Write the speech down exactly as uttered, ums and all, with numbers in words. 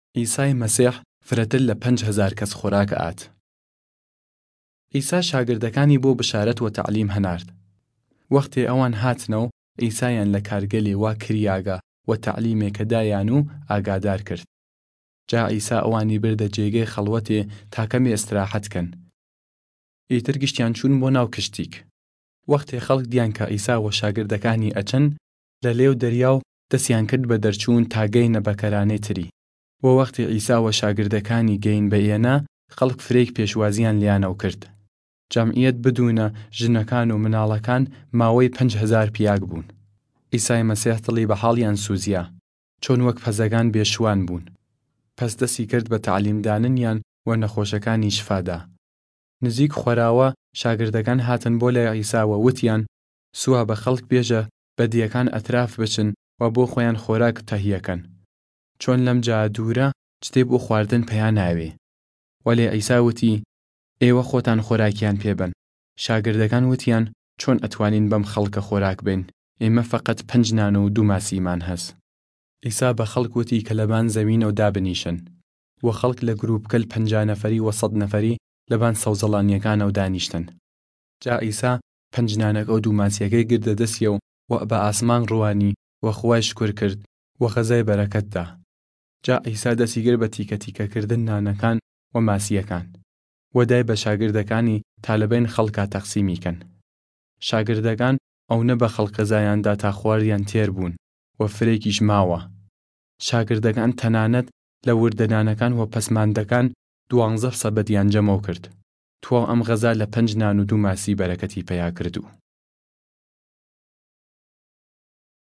ئیسای مەسیح فرەتر لە پەنج هەزار کەس خۆراک ئات. ئیسا شاگردەکانی بۆ بشارەت و تەعلیم هەنارد. وەختێ ئەوان هاتنەوە ئیسایان لە کارگەلێ وا کریاگە و تەعلیمێکە دایان و ئاگادار کرد. جا ئیسا ئەوانی بردە جێگەی خەڵوەتێ تا کەمێ ئیستراحەتکەن. ئیتر گشتیان چوون بۆ ناو کشتیک. وەختێ خەڵک دیان کە ئیسا و شاگردەکانی ئەچن لە لێو دەریاو دەستیان کرد بە دەرچوون تا گەینە بە کەرانەی تری. و وەختی ئیسا و شاگردەکانی گەین بە ئێنە خەڵک فرێک پێشوازیان لیانەو کرد. جەمعیەت بدوونە ژنەکان و مناڵەکان ماوەی پەنج هەزار پیاک بوون. ئیسای مەسیح دڵی بە حاڵیان سووزیا چۆن وەک پەزەکان بێشوان بوون. پس دەستی کرد بە تەعلیمداننیان و نەخۆشەکانی شفادا. نزیک خۆراوە شاگردەکان هاتن بۆ لای ئیسا و وتیان سووا بە خەڵک بێژە بەدیەکان ئەتراف بچن و بۆ خۆیان خۆراک تەهیەکەن. چۆن لەم جا دوورە شتێ بۆ خواردن پێیان ناوێ. وەلێ ئیسا وتی ئێوە خۆتان خۆراکیان پێبن. شاگردەکان وتیان چۆن ئەتوانین بەم خەڵکە خۆراک بین؟ ئێمە فەقەت پەنج نان و دوو ماسیمان هەست. ئیسا بە خەڵک وتی کە لەبان زەوینەوە دابنیشن. و خەڵک لە گروپکەل پەنجا نەفەری و سەد نەفەری لەبان سەوزەڵانیەکانەوە دانیشتن. جا ئیسا پەنج نانەک ئەو دوو ماسیەکەی گردە دەستیە و بە ئاسمان ڕوانی و خوای شکر کرد و غەزای بەرەکەتدا. جا ئیسا دەستی کرد بە تیکە تیکەکردن نانەکان و ماسیەکان و دای بە شاگردەکانی تا لەبین خەڵکا تەقسیمیکەن. شاگردەکان ئەوە بە خەڵقەزایاندا تا خواردیان تێر بوون و فرێکیش ماوە. شاگردەکان تەنانەت لە وردەدانەکان و پەسماندەکان دوانزە سەبەتیان جەمەو کرد. تۆ ئەم غەزا لە پەنج نان و دوو ماسی بەرەکەتی پەیا کردو.